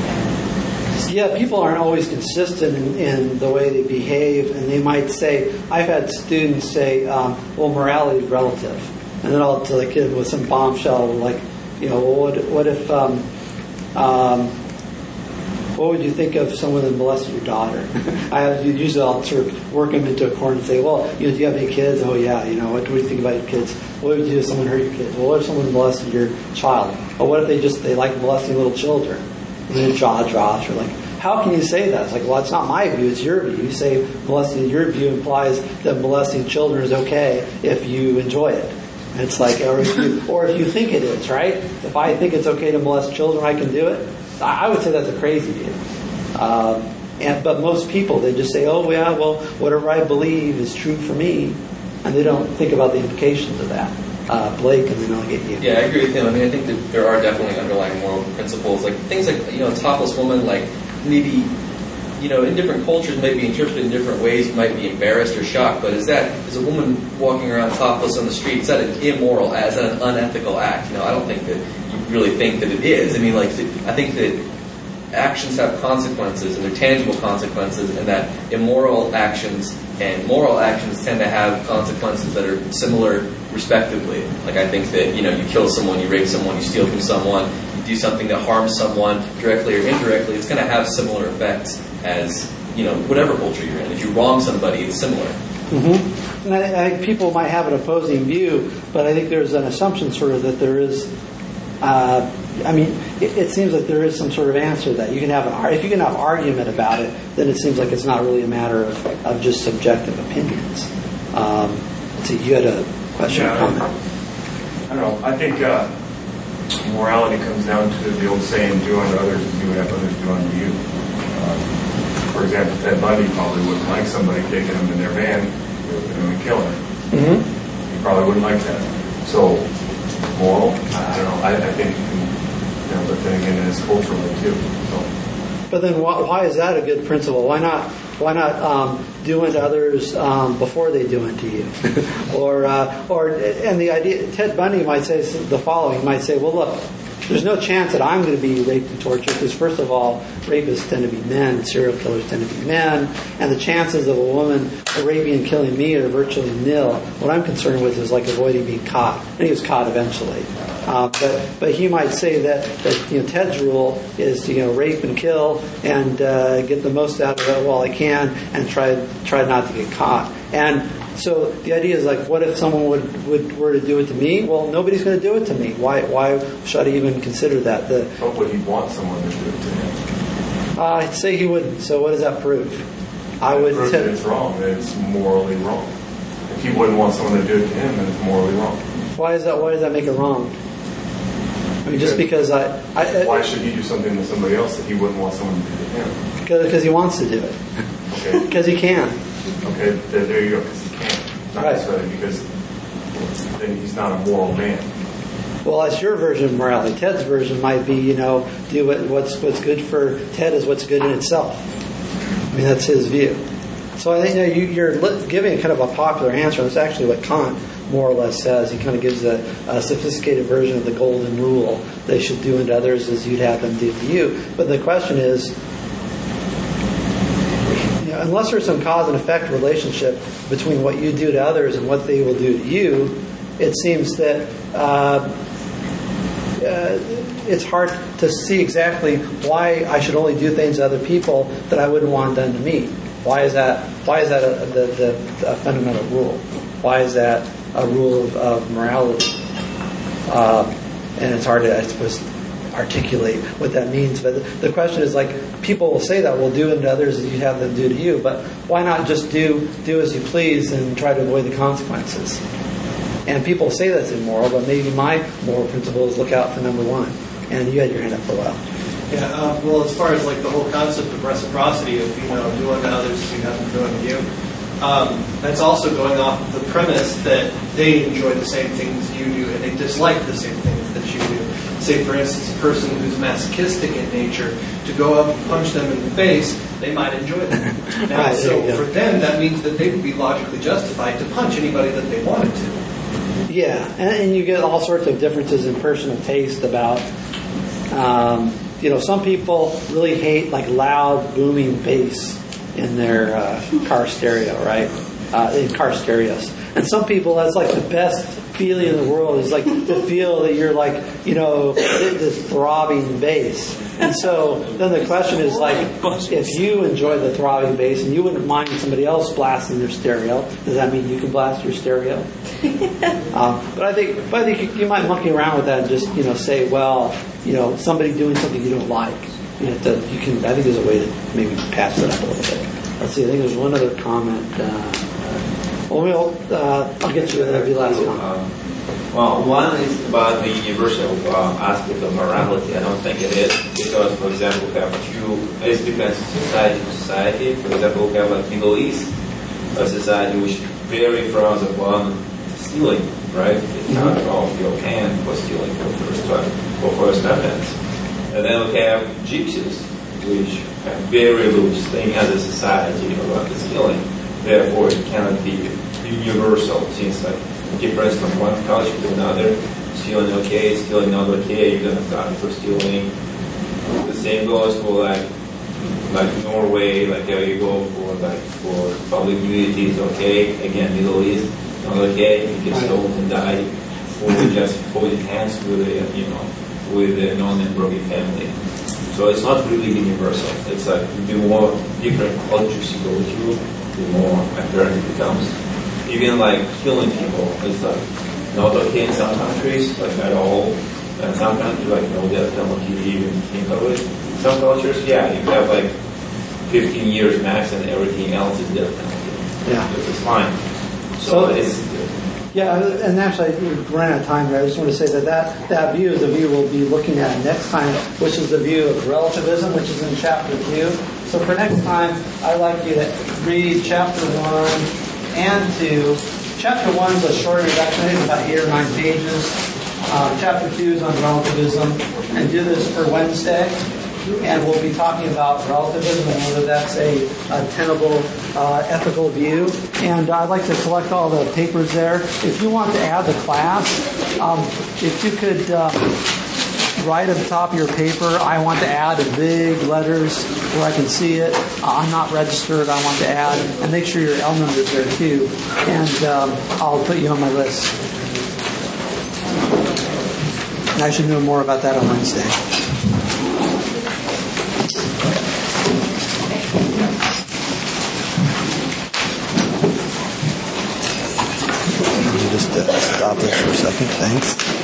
Yeah, people aren't always consistent in, in the way they behave, and they might say, I've had students say, um, well, morality is relative. And then I'll tell a kid with some bombshell, like, you know, well, what, what if, um, um, what would you think of someone that molested your daughter? I have, usually I'll sort of work them into a corner and say, well, you know, do you have any kids? Oh, yeah, you know, what, what do you think about your kids? What would you do if someone hurt your kids? Well, what if someone molested your child? Or what if they just, they like molesting little children? And then jaw drops. You're like, how can you say that? It's like, well, it's not my view, it's your view. You say molesting, your view implies that molesting children is okay if you enjoy it. And it's like, or if you, or if you think it is, right? If I think it's okay to molest children, I can do it. I would say that's a crazy view. Um, and but most people, they just say, oh, yeah, well, whatever I believe is true for me. And they don't think about the implications of that. Uh, Blake, and then I'll get you. Yeah, I agree with him. I mean, I think that there are definitely underlying moral principles, like things like, you know, a topless woman, like maybe, you know, in different cultures may be interpreted in different ways, might be embarrassed or shocked, but is that, is a woman walking around topless on the street, is that an immoral, is that an unethical act? You know, I don't think that you really think that it is. I mean, like, I think that actions have consequences, and they're tangible consequences, and that immoral actions and moral actions tend to have consequences that are similar respectively. Like, I think that, you know, you kill someone, you rape someone, you steal from someone, you do something that harms someone directly or indirectly, it's going to have similar effects as, you know, whatever culture you're in. If you wrong somebody, it's similar. Mm-hmm. And I, I think people might have an opposing view, but I think there's an assumption sort of that there is, uh, I mean, it, it seems like there is some sort of answer to that. You can have an, if you can have argument about it, then it seems like it's not really a matter of, of just subjective opinions. Um, so you had a question yeah, or comment? I don't know. I think uh, morality comes down to the old saying, do unto others as you would have others do unto you. Uh, for example, Ted Bundy probably wouldn't like somebody taking him in their van and killing him. Mm-hmm. He probably wouldn't like that. So, moral, I don't know. I, I think you can, you know, but then again, it's culturally too. So. But then why, why is that a good principle? Why not why not um, do unto others um, before they do unto you? or uh, or and the idea, Ted Bundy might say the following. He might say, well, look, there's no chance that I'm going to be raped and tortured because, first of all, rapists tend to be men, serial killers tend to be men, and the chances of a woman raping and killing me are virtually nil. What I'm concerned with is like avoiding being caught. And he was caught eventually. Uh, but but he might say that, that you know Ted's rule is to you know rape and kill and uh, get the most out of it while I can and try try not to get caught. And so the idea is like, what if someone would, would were to do it to me? Well, nobody's going to do it to me. Why why should I even consider that? The, but would he want someone to do it to him? Uh, I'd say he wouldn't. So what does that prove? I would. Prove that it's wrong. That it's morally wrong. If he wouldn't want someone to do it to him, then it's morally wrong. Why is that? Why does that make it wrong? I mean, just because I, I, I... Why should he do something to somebody else that he wouldn't want someone to do to him? Because, because he wants to do it. Okay. Because he can. Okay, there, there you go, because he can. Not right. necessarily because then he's not a moral man. Well, that's your version of morality. Ted's version might be, you know, do what, what's what's good for Ted is what's good in itself. I mean, that's his view. So I think you know, you, you're giving kind of a popular answer. That's actually what Kant more or less says. He kind of gives a, a sophisticated version of the golden rule. They should do unto others as you'd have them do to you. But the question is, you know, unless there's some cause and effect relationship between what you do to others and what they will do to you, it seems that uh, uh, it's hard to see exactly why I should only do things to other people that I wouldn't want done to me. Why is that? Why is that a, the, the, a fundamental rule? Why is that a rule of, of morality? Uh, and it's hard to, I suppose, articulate what that means. But the question is, like, people will say that, well, do unto others as you have them do to you. But why not just do do as you please and try to avoid the consequences? And people say that's immoral, but maybe my moral principle is look out for number one. And you had your hand up for a while. Yeah, uh, well, as far as like the whole concept of reciprocity of, you know, do unto others as you have them do unto you, um, that's also going off of the premise that they enjoy the same things you do and they dislike the same things that you do. Say, for instance, a person who's masochistic in nature, to go up and punch them in the face, they might enjoy that. Now, right, so yeah. for them, that means that they would be logically justified to punch anybody that they wanted to. Yeah, and, and you get all sorts of differences in personal taste about... Um, You know, some people really hate like loud, booming bass in their uh, car stereo, right? Uh, in car stereos. And some people, that's like the best feeling in the world is like to feel that you're like, you know, this throbbing bass. And so then the question is like, if you enjoy the throbbing bass and you wouldn't mind somebody else blasting their stereo, does that mean you can blast your stereo? um, but I think, but I think you might monkey around with that and just, you know, say, well, you know, somebody doing something you don't like. You know, to, you can. I think there's a way to maybe patch that up a little bit. Let's see. I think there's one other comment. Uh, well, we'll uh, I'll get you the last comment. Um, well, one is about the universal uh, aspect of morality. I don't think it is because, for example, we have two. It depends on society to society. For example, we have like Middle East, a society which very frowns upon stealing. Right? They cut off your hand for stealing for first time, for first offense. And then we have gypsies, which have very loose thing as a society about the stealing. Therefore, it cannot be universal. Since like difference from one culture to another, stealing okay, stealing not okay, you're gonna die for stealing. The same goes for like like Norway, like how you go for like for public nudity is okay. Again, Middle East, not okay. You get stolen and die, or just holding hands with a you know. with a non-embroidered family. So it's not really universal. It's like the more different cultures you go through, the more apparent it becomes. Even like killing people, it's like not okay in some countries, like at all. And some countries like no death penalty, you even think of it. Some cultures, yeah, you have like fifteen years max and everything else is death penalty. Yeah. Which is fine. So, So it's Yeah, and actually, we're running out of time here. I just want to say that, that that view is the view we'll be looking at next time, which is the view of relativism, which is in chapter two. So for next time, I'd like you to read chapter one and two. Chapter one is a short introduction. It's about eight or nine pages. Um, chapter two is on relativism. And do this for Wednesday. And we'll be talking about relativism and whether that's a, a tenable uh, ethical view. And I'd like to collect all the papers there. If you want to add the class, um, if you could uh, write at the top of your paper, I want to add in big letters where I can see it. Uh, I'm not registered. I want to add. And make sure your L number's there too. And um, I'll put you on my list. And I should know more about that on Wednesday. Just uh, stop this for a second. Thanks.